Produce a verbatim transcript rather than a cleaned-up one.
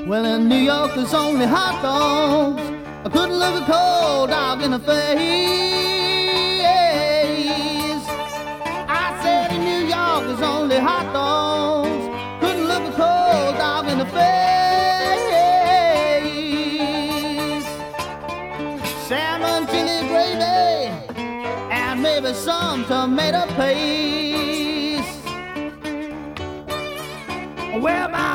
Well, in New York there's only hot dogs. I couldn't look a cold dog in the face. I said in New York there's only hot dogs. Couldn't look a cold dog in the face. Salmon, chili gravy, and maybe some tomato paste. Well, my